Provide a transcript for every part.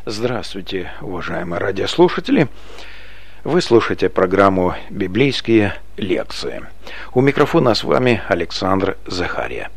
Здравствуйте, уважаемые радиослушатели! Вы слушаете программу «Библейские лекции». У микрофона с вами Александр Захария.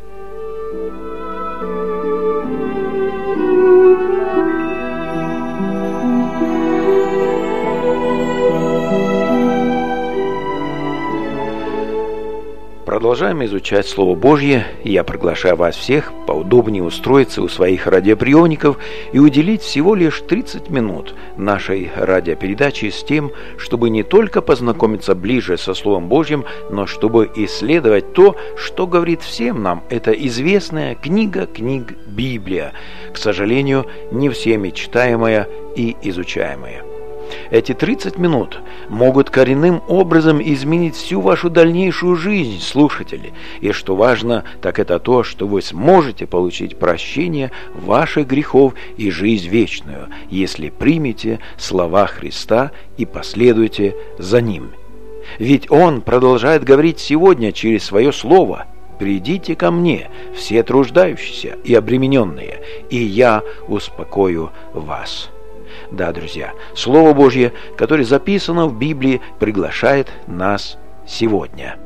Продолжаем изучать Слово Божье, и я приглашаю вас всех поудобнее устроиться у своих радиоприемников и уделить всего лишь 30 минут нашей радиопередачи с тем, чтобы не только познакомиться ближе со Словом Божьим, но чтобы исследовать то, что говорит всем нам эта известная книга книг Библия, к сожалению, не всеми читаемая и изучаемая. Эти 30 минут могут коренным образом изменить всю вашу дальнейшую жизнь, слушатели. И что важно, так это то, что вы сможете получить прощение ваших грехов и жизнь вечную, если примете слова Христа и последуете за Ним. Ведь Он продолжает говорить сегодня через Свое Слово: «Придите ко мне, все труждающиеся и обремененные, и я успокою вас». Да, друзья, Слово Божье, которое записано в Библии, приглашает нас сегодня.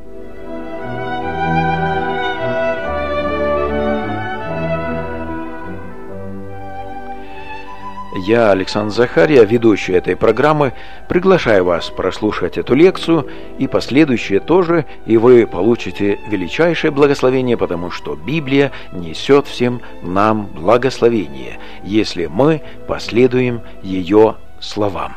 Я, Александр Захария, ведущий этой программы, приглашаю вас прослушать эту лекцию и последующие тоже, и вы получите величайшее благословение, потому что Библия несет всем нам благословение, если мы последуем ее словам.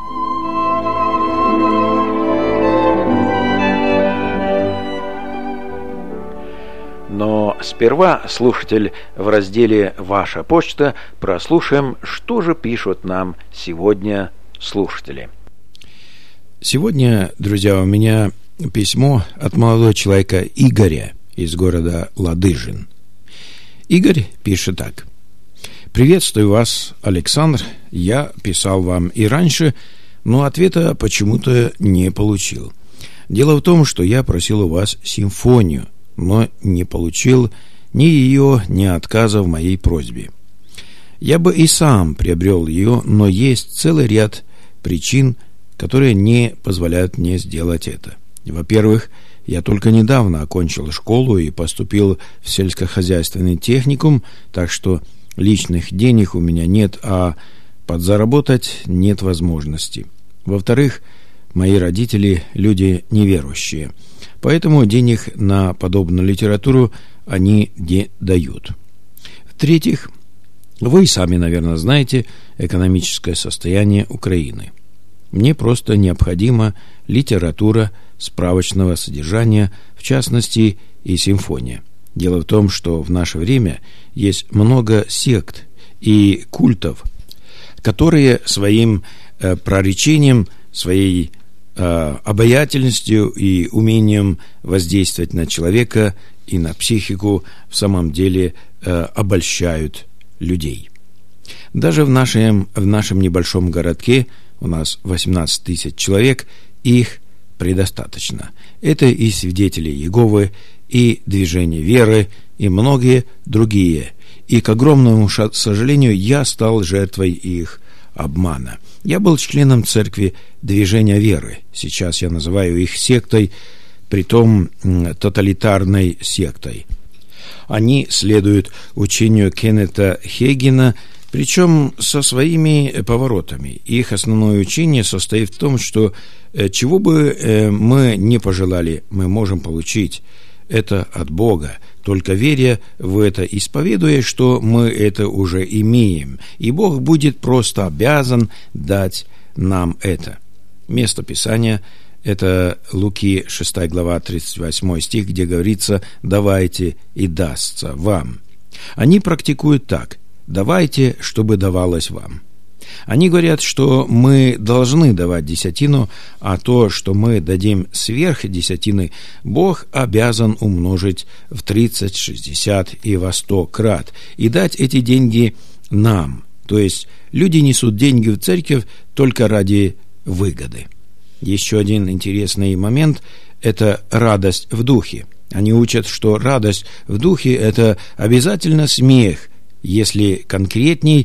Но сперва, слушатель, в разделе «Ваша почта» прослушаем, что же пишут нам сегодня слушатели. Сегодня, друзья, у меня письмо от молодого человека Игоря из города Ладыжин. Игорь пишет так. «Приветствую вас, Александр. Я писал вам и раньше, но ответа почему-то не получил. Дело в том, что я просил у вас симфонию, но не получил ни ее, ни отказа в моей просьбе. Я бы и сам приобрел ее, но есть целый ряд причин, которые не позволяют мне сделать это. Во-первых, я только недавно окончил школу и поступил в сельскохозяйственный техникум, так что личных денег у меня нет, а подзаработать нет возможности. Во-вторых, мои родители – люди неверующие, поэтому денег на подобную литературу они не дают. В-третьих, вы сами, наверное, знаете экономическое состояние Украины. Мне просто необходима литература справочного содержания, в частности и симфония. Дело в том, что в наше время есть много сект и культов, которые своим проречением, своей обаятельностью и умением воздействовать на человека и на психику в самом деле обольщают людей. Даже в нашем небольшом городке, у нас 18 тысяч человек, их предостаточно. Это и свидетели Иеговы, и движение веры, и многие другие. И, к огромному сожалению, я стал жертвой их обмана. Я был членом церкви движения веры. Сейчас я называю их сектой, притом тоталитарной сектой. Они следуют учению Кеннета Хейгена, причем со своими поворотами. Их основное учение состоит в том, что чего бы мы не пожелали, мы можем получить. Это от Бога, только веря в это, исповедуя, что мы это уже имеем, и Бог будет просто обязан дать нам это. Место Писания – это Луки 6 глава 38 стих, где говорится «давайте, и дастся вам». Они практикуют так: «давайте, чтобы давалось вам». Они говорят, что мы должны давать десятину, а то, что мы дадим сверх десятины, Бог обязан умножить в 30, 60 и во 100 крат и дать эти деньги нам. То есть люди несут деньги в церковь только ради выгоды. Еще один интересный момент – это радость в духе. Они учат, что радость в духе – это обязательно смех, если конкретней,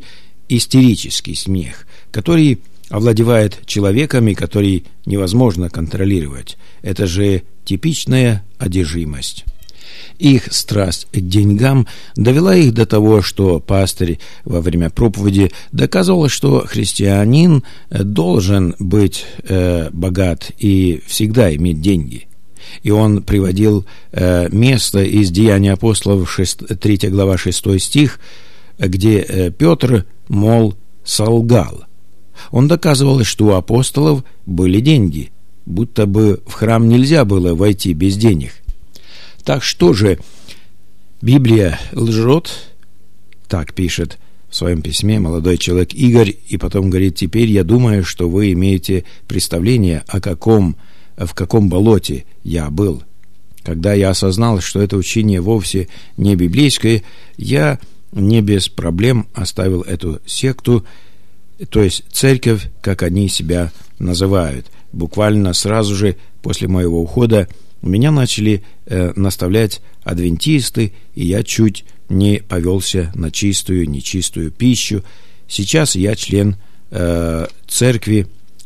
истерический смех, который овладевает человеком и который невозможно контролировать. Это же типичная одержимость. Их страсть к деньгам довела их до того, что пастырь во время проповеди доказывал, что христианин должен быть богат и всегда иметь деньги. И он приводил место из Деяний апостолов, 3 глава, 6 стих, где Петр, мол, солгал. Он доказывал, что у апостолов были деньги, будто бы в храм нельзя было войти без денег. Так что же, Библия лжет? Так пишет в своем письме молодой человек Игорь, и потом говорит: теперь я думаю, что вы имеете представление, в каком болоте я был. Когда я осознал, что это учение вовсе не библейское, я не без проблем оставил эту секту, то есть церковь, как они себя называют. Буквально сразу же после моего ухода меня начали наставлять адвентисты, и я чуть не повелся на чистую, нечистую пищу. Сейчас я член церкви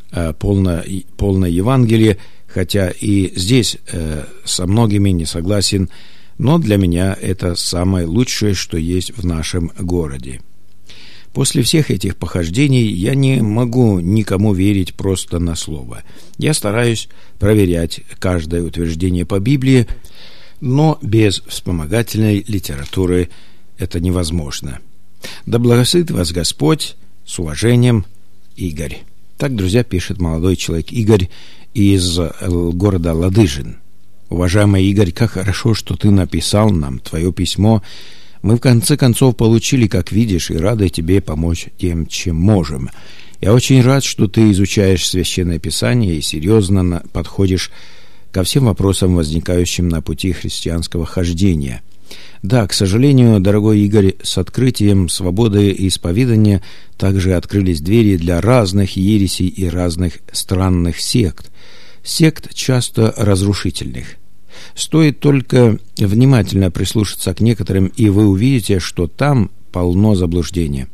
полной Евангелия, хотя и здесь со многими не согласен, но для меня это самое лучшее, что есть в нашем городе. После всех этих похождений я не могу никому верить просто на слово. Я стараюсь проверять каждое утверждение по Библии, но без вспомогательной литературы это невозможно. Да благословит вас Господь. С уважением, Игорь. Так, друзья, пишет молодой человек Игорь из города Ладыжин. Уважаемый Игорь, как хорошо, что ты написал нам твое письмо. Мы в конце концов получили, как видишь, и рады тебе помочь тем, чем можем. Я очень рад, что ты изучаешь Священное Писание и серьезно подходишь ко всем вопросам, возникающим на пути христианского хождения. Да, к сожалению, дорогой Игорь, с открытием свободы исповедания также открылись двери для разных ересей и разных странных сект. Сект часто разрушительных. Стоит только внимательно прислушаться к некоторым, и вы увидите, что там полно заблуждения.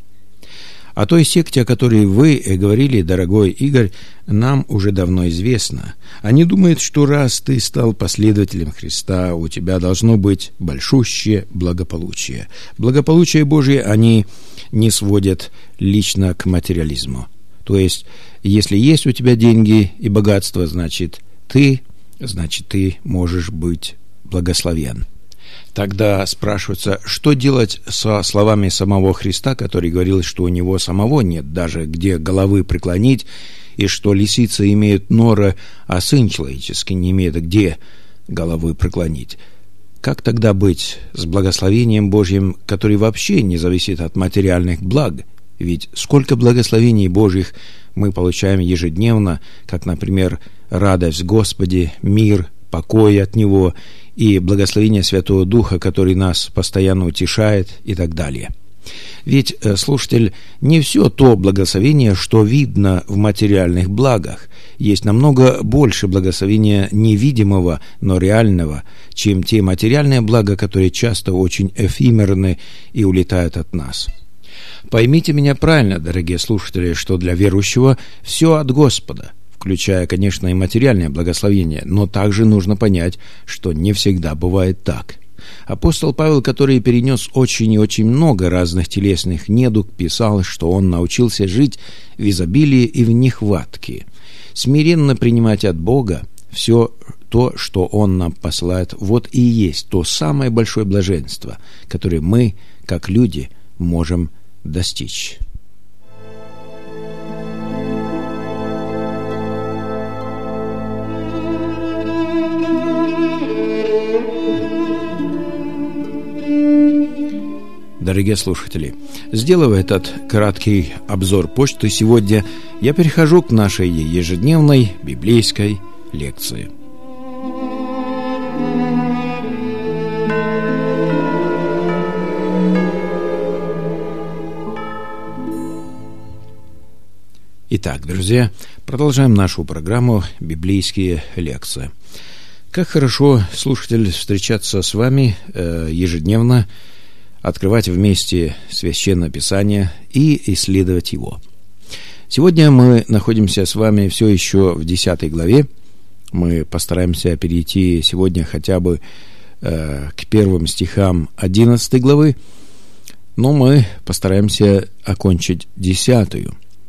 О той секте, о которой вы говорили, дорогой Игорь, нам уже давно известно. Они думают, что раз ты стал последователем Христа, у тебя должно быть большущее благополучие. Благополучие Божие они не сводят лично к материализму. То есть, если есть у тебя деньги и богатство, значит ты можешь быть благословен. Тогда спрашивается, что делать со словами самого Христа, который говорил, что у него самого нет даже где головы преклонить, и что лисица имеет норы, а сын человеческий не имеет где головы преклонить. Как тогда быть с благословением Божьим, который вообще не зависит от материальных благ? Ведь сколько благословений Божьих мы получаем ежедневно, как, например, радость в Господе, мир, покой от Него и благословение Святого Духа, который нас постоянно утешает и так далее. Ведь, слушатель, не все то благословение, что видно в материальных благах. Есть намного больше благословения невидимого, но реального, чем те материальные блага, которые часто очень эфемерны и улетают от нас. Поймите меня правильно, дорогие слушатели, что для верующего все от Господа, включая, конечно, и материальное благословение, но также нужно понять, что не всегда бывает так. Апостол Павел, который перенес очень и очень много разных телесных недуг, писал, что он научился жить в изобилии и в нехватке, смиренно принимать от Бога все то, что Он нам посылает. Вот и есть то самое большое блаженство, которое мы, как люди, можем достичь. Дорогие слушатели, сделав этот краткий обзор почты сегодня, я перехожу к нашей ежедневной библейской лекции. Итак, друзья, продолжаем нашу программу «Библейские лекции». Как хорошо, слушатель, встречаться с вами ежедневно, открывать вместе Священное Писание и исследовать его. Сегодня мы находимся с вами все еще в 10 главе. Мы постараемся перейти сегодня хотя бы к первым стихам 11 главы, но мы постараемся окончить 10.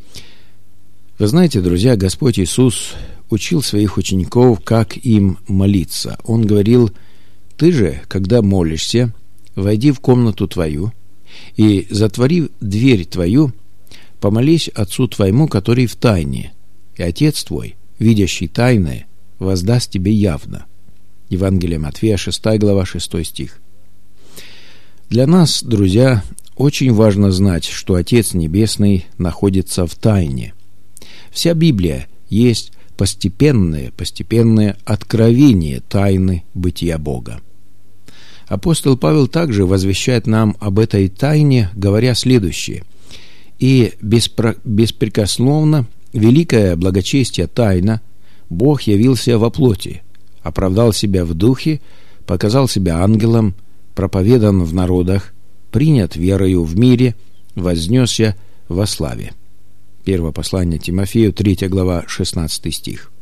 Вы знаете, друзья, Господь Иисус учил своих учеников, как им молиться. Он говорил: «Ты же, когда молишься, войди в комнату твою и, затворив дверь твою, помолись Отцу твоему, который в тайне, и Отец твой, видящий тайное, воздаст тебе явно». Евангелие Матфея, 6 глава, 6 стих. Для нас, друзья, очень важно знать, что Отец Небесный находится в тайне. Вся Библия есть постепенное откровение тайны бытия Бога. Апостол Павел также возвещает нам об этой тайне, говоря следующее: «И беспрекословно великое благочестие тайна Бог явился во плоти, оправдал себя в духе, показал себя ангелом, проповедан в народах, принят верою в мире, вознесся во славе». Первое послание Тимофею, 3 глава, 16 стих.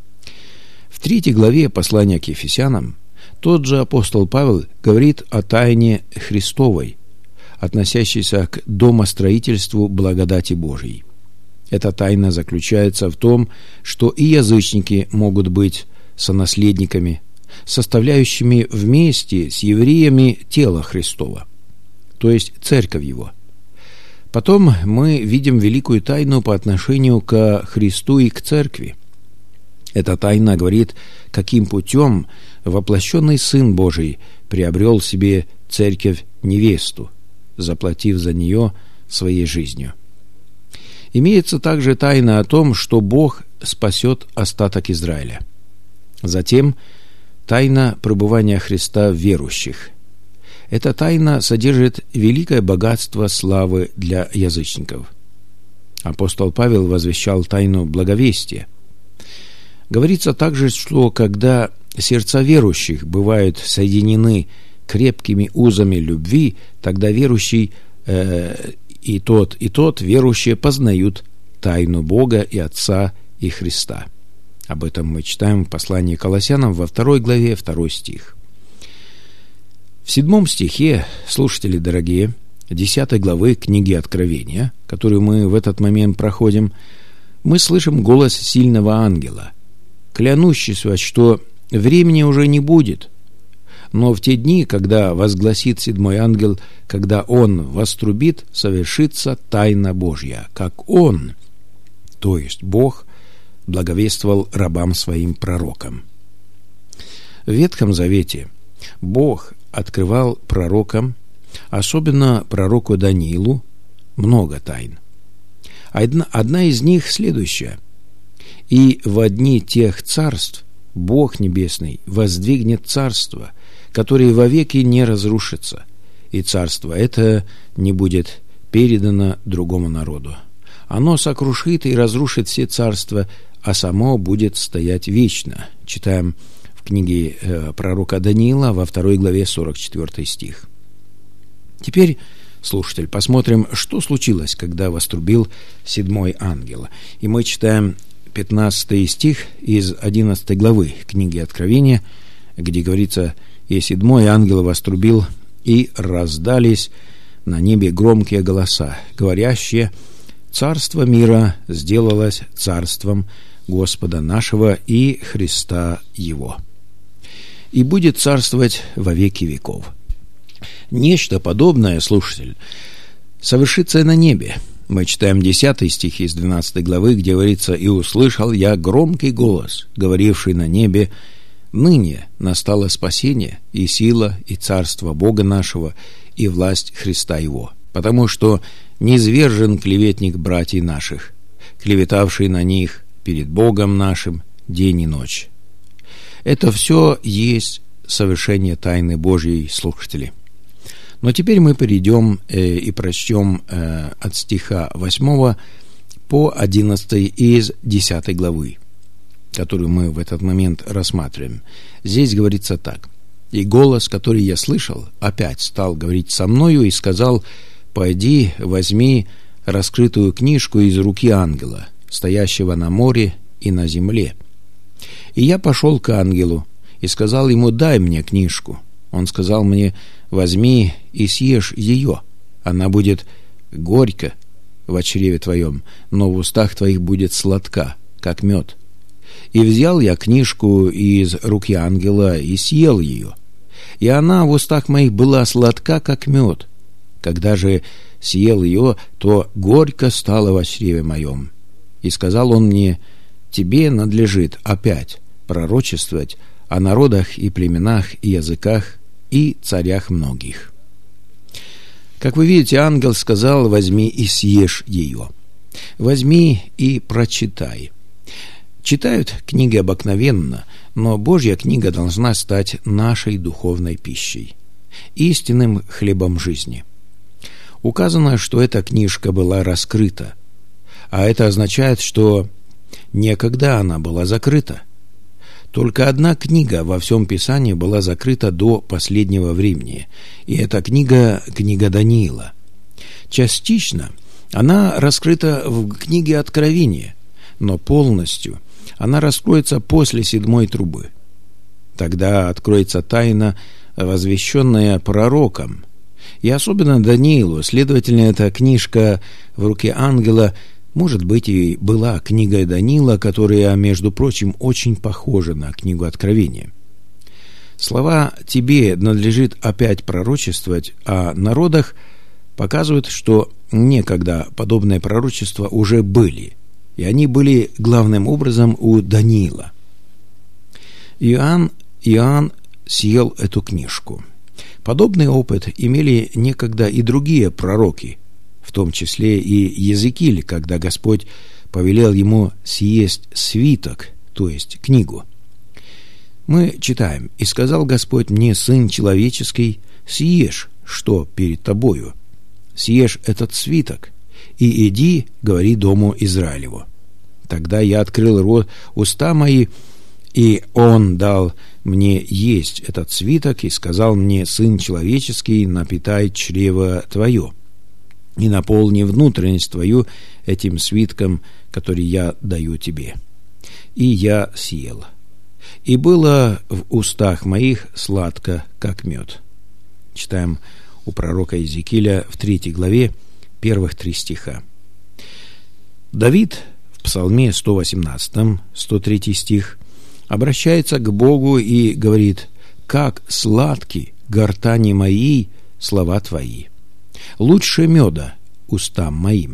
В 3 главе послания к Ефесянам тот же апостол Павел говорит о тайне Христовой, относящейся к домостроительству благодати Божией. Эта тайна заключается в том, что и язычники могут быть сонаследниками, составляющими вместе с евреями тело Христова, то есть церковь Его. Потом мы видим великую тайну по отношению к Христу и к церкви. Эта тайна говорит, каким путем воплощенный Сын Божий приобрел себе церковь-невесту, заплатив за нее своей жизнью. Имеется также тайна о том, что Бог спасет остаток Израиля. Затем тайна пребывания Христа в верующих. Эта тайна содержит великое богатство славы для язычников. Апостол Павел возвещал тайну благовестия. Говорится также, что когда сердца верующих бывают соединены крепкими узами любви, тогда верующий и тот, верующие познают тайну Бога и Отца и Христа. Об этом мы читаем в послании к Колоссянам во 2 главе, 2 стих. В 7 стихе, слушатели дорогие, 10 главы книги Откровения, которую мы в этот момент проходим, мы слышим голос сильного ангела, клянущийся, что времени уже не будет. Но в те дни, когда возгласит 7 ангел, когда он вострубит, совершится тайна Божья, как он, то есть Бог, благовествовал рабам своим пророкам. В Ветхом Завете Бог открывал пророкам, особенно пророку Даниилу, много тайн. Одна из них следующая: «И во дни тех царств Бог Небесный воздвигнет царство, которое вовеки не разрушится, и царство это не будет передано другому народу. Оно сокрушит и разрушит все царства, а само будет стоять вечно». Читаем в книге пророка Даниила во 2 главе 44 стих. Теперь, слушатель, посмотрим, что случилось, когда вострубил 7 ангел. И мы читаем 15 стих из 11 главы книги Откровения, где говорится: «И 7 ангел вострубил, и раздались на небе громкие голоса, говорящие: Царство мира сделалось царством Господа нашего и Христа Его, и будет царствовать во веки веков». Нечто подобное, слушатель, совершится и на небе. Мы читаем 10 стих из 12 главы, где говорится: «И услышал я громкий голос, говоривший на небе: ныне настало спасение, и сила, и царство Бога нашего, и власть Христа Его, потому что низвержен клеветник братьев наших, клеветавший на них перед Богом нашим день и ночь». Это все есть совершение тайны Божьей, слушатели. Но теперь мы перейдем и прочтем от стиха 8 по 11 из 10 главы, которую мы в этот момент рассматриваем. Здесь говорится так: И голос, который я слышал, опять стал говорить со мною и сказал: «Пойди, возьми раскрытую книжку из руки ангела, стоящего на море и на земле». И я пошел к ангелу и сказал ему: «Дай мне книжку». Он сказал мне: «Возьми и съешь ее. Она будет горько в чреве твоем, но в устах твоих будет сладка, как мед». И взял я книжку из руки ангела и съел ее. И она в устах моих была сладка, как мед. Когда же съел ее, то горько стало во чреве моем. И сказал он мне: «Тебе надлежит опять пророчествовать о народах и племенах и языках и царях многих». Как вы видите, ангел сказал: «Возьми и съешь ее». Возьми и прочитай. Читают книги обыкновенно, но Божья книга должна стать нашей духовной пищей, истинным хлебом жизни. Указано, что эта книжка была раскрыта, а это означает, что некогда она была закрыта. Только одна книга во всем Писании была закрыта до последнего времени, и эта книга – книга Даниила. Частично она раскрыта в книге Откровения, но полностью она раскроется после 7-й трубы. Тогда откроется тайна, возвещенная пророком. И особенно Даниилу, следовательно, эта книжка в руке ангела, может быть, и была книгой Даниила, которая, между прочим, очень похожа на книгу Откровения. Слова «тебе надлежит опять пророчествовать» о народах показывают, что некогда подобные пророчества уже были, и они были главным образом у Даниила. Иоанн съел эту книжку. Подобный опыт имели некогда и другие пророки, в том числе и Иезекииль, когда Господь повелел ему съесть свиток, то есть книгу. Мы читаем: «И сказал Господь мне: Сын человеческий, съешь, что перед тобою, съешь этот свиток, и иди, говори дому Израилеву. Тогда я открыл уста мои, и он дал мне есть этот свиток, и сказал мне: Сын человеческий, напитай чрево твое, и наполни внутренность твою этим свитком, который я даю тебе. И я съел. И было в устах моих сладко, как мед». Читаем у пророка Иезекииля в 3 главе, первых 3 стиха. Давид в Псалме 118, 103 стих, обращается к Богу и говорит: «Как сладки гортани мои слова твои, лучше меда устам моим».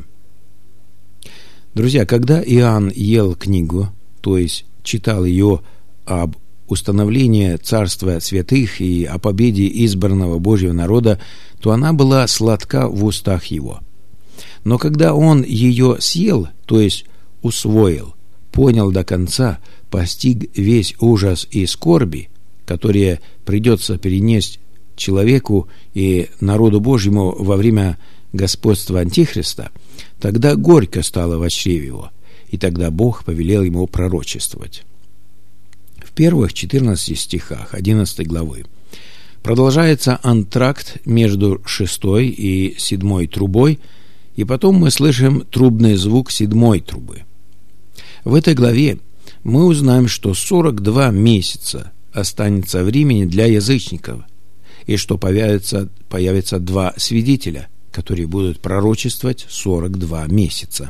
Друзья, когда Иоанн ел книгу, то есть читал ее об установлении царства святых и о победе избранного Божьего народа, то она была сладка в устах его. Но когда он ее съел, то есть усвоил, понял до конца, постиг весь ужас и скорби, которые придется перенести человеку и народу Божьему во время господства Антихриста, тогда горько стало во чреве его, и тогда Бог повелел ему пророчествовать. В первых 14 стихах 11 главы продолжается антракт между 6-й и 7-й трубой, и потом мы слышим трубный звук 7-й трубы. В этой главе мы узнаем, что 42 месяца останется времени для язычников, и что появятся 2 свидетеля, которые будут пророчествовать 42 месяца.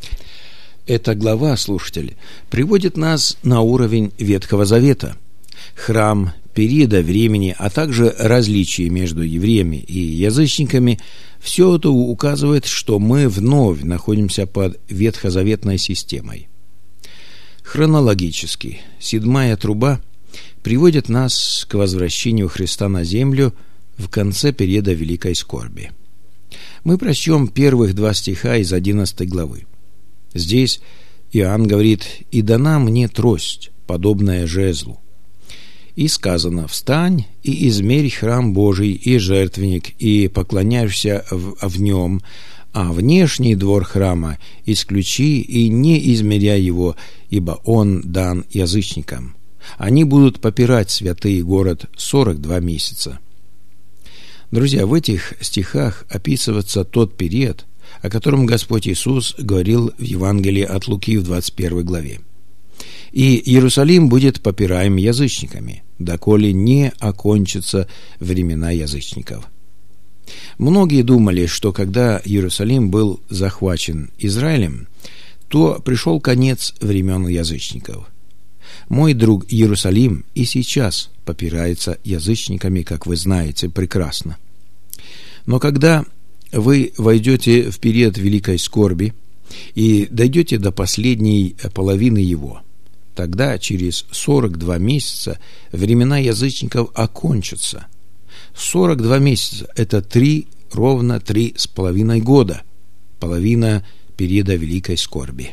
Эта глава, слушатели, приводит нас на уровень Ветхого Завета. Храм, периода времени, а также различия между евреями и язычниками – все это указывает, что мы вновь находимся под ветхозаветной системой. Хронологически 7-я труба приводит нас к возвращению Христа на землю в конце периода Великой скорби. Мы прочтем первых 2 стиха из 11 главы. Здесь Иоанн говорит: «И дана мне трость, подобная жезлу. И сказано: встань и измерь храм Божий и жертвенник, и поклоняешься в нем, а внешний двор храма исключи и не измеряй его, ибо он дан язычникам. Они будут попирать святый город 42 месяца. Друзья, в этих стихах описывается тот период, о котором Господь Иисус говорил в Евангелии от Луки в 21 главе. «И Иерусалим будет попираем язычниками, доколе не окончатся времена язычников». Многие думали, что когда Иерусалим был захвачен Израилем, то пришел конец времен язычников. Мой друг, Иерусалим и сейчас попирается язычниками, как вы знаете прекрасно. Но когда вы войдете в период великой скорби и дойдете до последней половины его, тогда через 42 месяца времена язычников окончатся. 42 месяца – это ровно 3,5 года, половина периода великой скорби.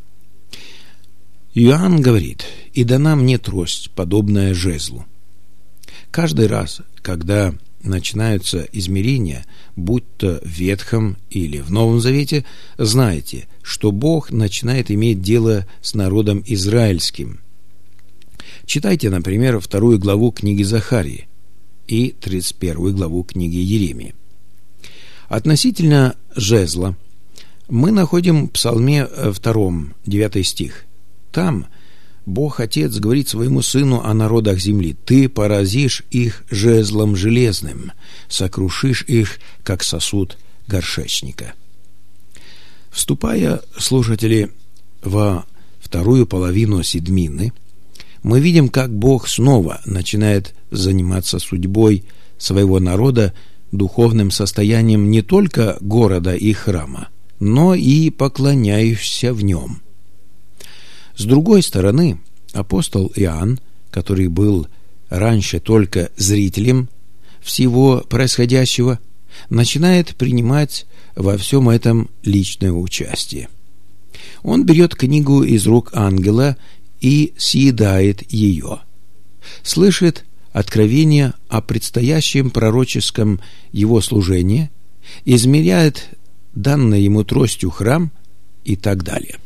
Иоанн говорит: «И дана мне трость, подобная жезлу». Каждый раз, когда начинаются измерения, будь то в Ветхом или в Новом Завете, знайте, что Бог начинает иметь дело с народом израильским. Читайте, например, 2 главу книги Захарии и 31 главу книги Иеремии. Относительно жезла мы находим в Псалме 2, 9 стих. Там Бог Отец говорит своему Сыну о народах земли: «Ты поразишь их жезлом железным, сокрушишь их, как сосуд горшечника». Вступая, слушатели, во вторую половину седмины, мы видим, как Бог снова начинает заниматься судьбой своего народа, духовным состоянием не только города и храма, но и поклоняющихся в нем. С другой стороны, апостол Иоанн, который был раньше только зрителем всего происходящего, начинает принимать во всем этом личное участие. Он берет книгу из рук ангела и съедает ее, слышит откровение о предстоящем пророческом его служении, измеряет данный ему тростью храм и так далее.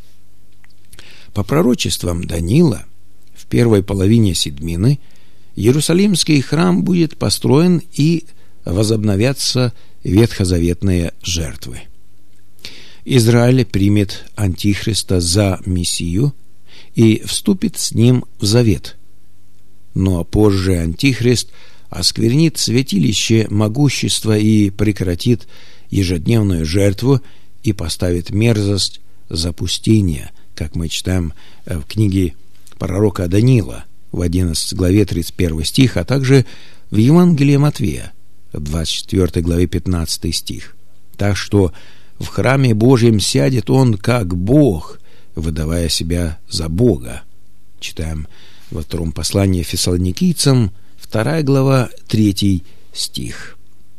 По пророчествам Даниила, в первой половине седмины Иерусалимский храм будет построен и возобновятся ветхозаветные жертвы. Израиль примет Антихриста за Мессию и вступит с ним в завет. Но позже Антихрист осквернит святилище могущества и прекратит ежедневную жертву и поставит мерзость запустения, как мы читаем в книге пророка Даниила в 11 главе 31 стих, а также в Евангелии Матвея в 24 главе 15 стих. Так что в храме Божьем сядет он как Бог, выдавая себя за Бога. Читаем во втором послании Фессалоникийцам, 2 глава 3 стих.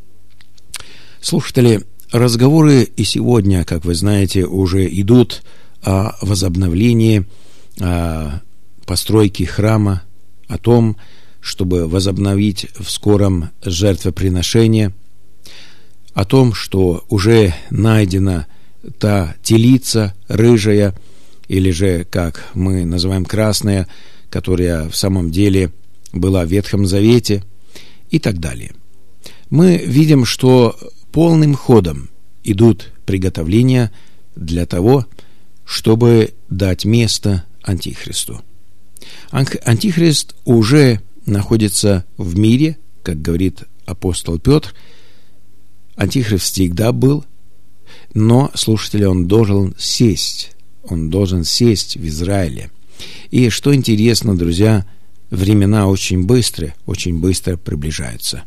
Слушатели, разговоры и сегодня, как вы знаете, уже идут о возобновлении постройки храма, о том, чтобы возобновить в скором жертвоприношение, о том, что уже найдена та телица рыжая, или же, как мы называем, красная, которая в самом деле была в Ветхом Завете, и так далее. Мы видим, что полным ходом идут приготовления для того, чтобы дать место Антихристу. Антихрист уже находится в мире, как говорит апостол Петр. Антихрист всегда был, но, слушатели, он должен сесть в Израиле. И что интересно, друзья, времена очень быстро приближаются.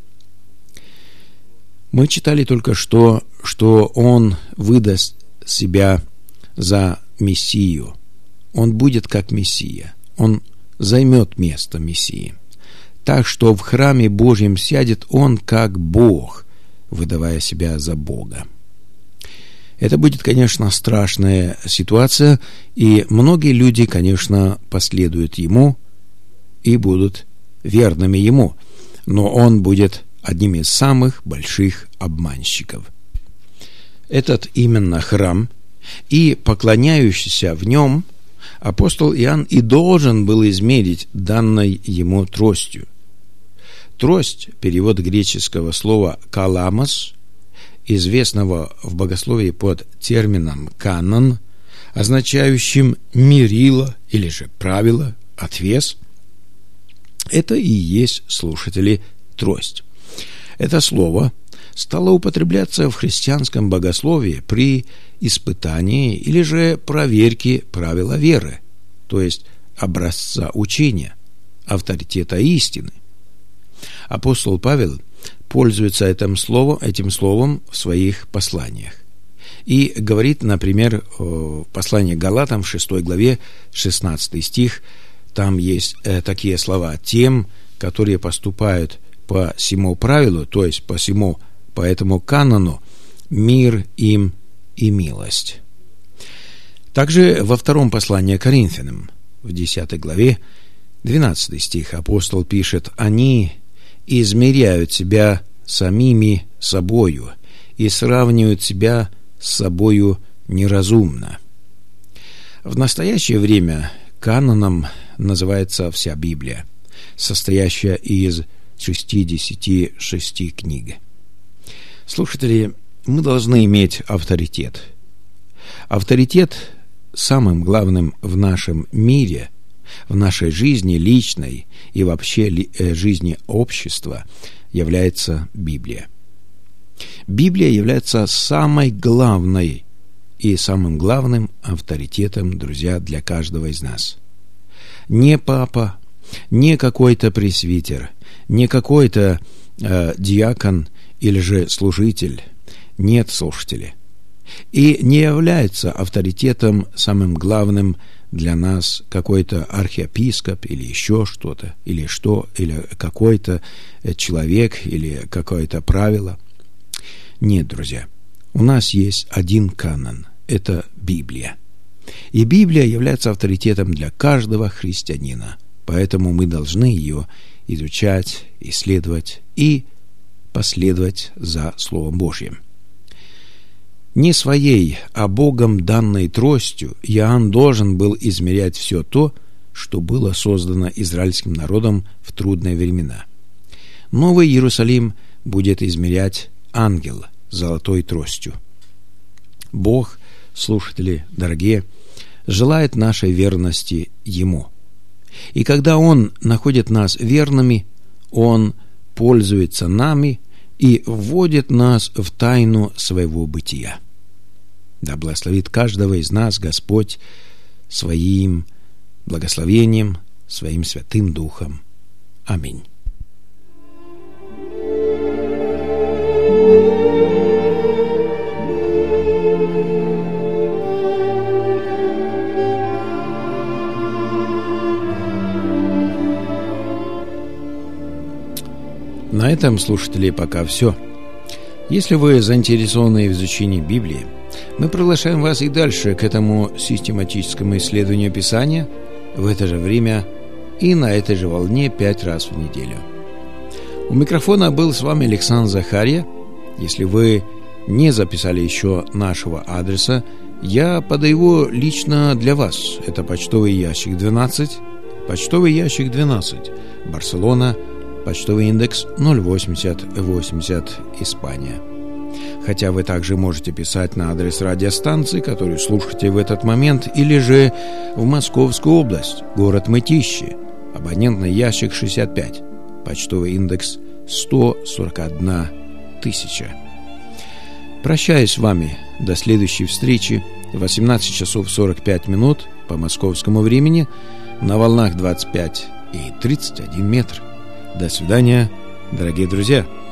Мы читали только что он выдаст себя за Мессию. Он будет как Мессия. Он займет место Мессии. Так что в храме Божьем сядет он как Бог, выдавая себя за Бога. Это будет, конечно, страшная ситуация, и многие люди, конечно, последуют ему и будут верными ему, но он будет одним из самых больших обманщиков. Этот именно храм и поклоняющийся в нем апостол Иоанн и должен был измерить данной ему тростью. Трость – перевод греческого слова «каламос», известного в богословии под термином «канон», означающим мерило или же правило, отвес. Это и есть, слушатели, трость. Это слово стало употребляться в христианском богословии при испытании или же проверке правила веры, то есть образца учения, авторитета истины. Апостол Павел пользуется этим словом в своих посланиях. И говорит, например, в послании к Галатам в 6 главе 16 стих, там есть такие слова: «Тем, которые поступают по сему правилу, то есть по этому канону, мир им и милость». Также во втором послании к Коринфянам, в 10 главе 12 стих, апостол пишет: «Они измеряют себя самими собою и сравнивают себя с собою неразумно». В настоящее время каноном называется вся Библия, состоящая из 66 книг. Слушатели, мы должны иметь авторитет. Авторитет самым главным в нашем мире, в нашей жизни личной и вообще жизни общества является Библия. Библия является самой главной и самым главным авторитетом, друзья, для каждого из нас. Не папа, не какой-то пресвитер, не какой-то диакон или же служитель. Нет, слушатели. И не является авторитетом самым главным для нас какой-то архиепископ или еще что-то, или какой-то человек, или какое-то правило. Нет, друзья, у нас есть один канон – это Библия. И Библия является авторитетом для каждого христианина, поэтому мы должны ее изучать, исследовать и последовать за Словом Божьим. Не своей, а Богом данной тростью Иоанн должен был измерять все то, что было создано израильским народом в трудные времена. Новый Иерусалим будет измерять ангел золотой тростью. Бог, слушатели дорогие, желает нашей верности Ему. И когда Он находит нас верными, Он пользуется нами и вводит нас в тайну своего бытия. Да благословит каждого из нас Господь своим благословением, своим Святым Духом. Аминь. На этом, слушатели, пока все. Если вы заинтересованы в изучении Библии, мы приглашаем вас и дальше к этому систематическому исследованию Писания в это же время и на этой же волне 5 раз в неделю. У микрофона был с вами Александр Захарья. Если вы не записали еще нашего адреса, я подаю его лично для вас. Это почтовый ящик 12, Барселона, почтовый индекс 08080, Испания. Хотя вы также можете писать на адрес радиостанции, которую слушаете в этот момент, или же в Московскую область, город Мытищи, абонентный ящик 65, почтовый индекс 141 тысяча. Прощаюсь с вами до следующей встречи в 18 часов 45 минут по московскому времени на волнах 25 и 31 метр. До свидания, дорогие друзья.